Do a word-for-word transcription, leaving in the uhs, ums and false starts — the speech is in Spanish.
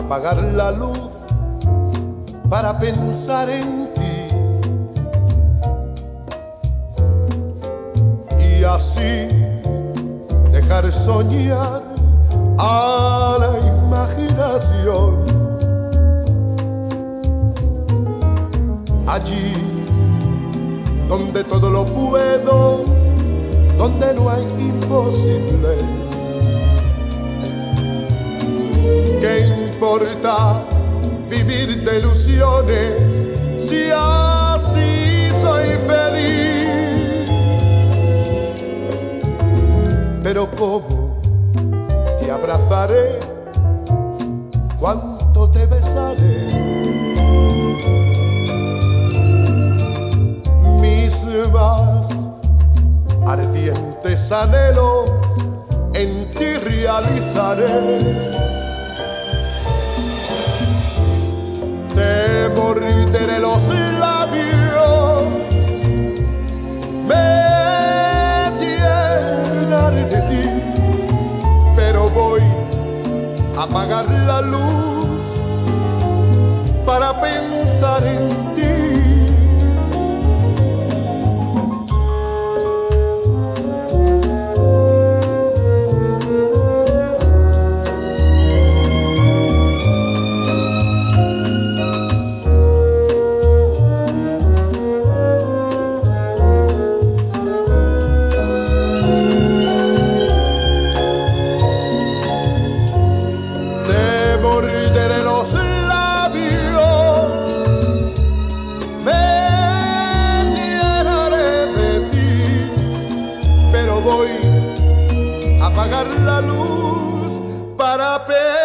apagar la luz para pensar en ti y así dejar soñar a la imaginación. Allí donde todo lo puedo, donde no hay imposibles. ¿Qué importa vivir de ilusiones si así soy feliz? Pero ¿cómo te abrazaré? ¿Cuánto te besaré? Mis más ardientes anhelos en ti realizaré. Te morderé los labios, me llenaré de ti, pero voy a apagar la luz para pensar en ti. Morderé los labios, me llenaré de ti, pero voy a apagar la luz para pensar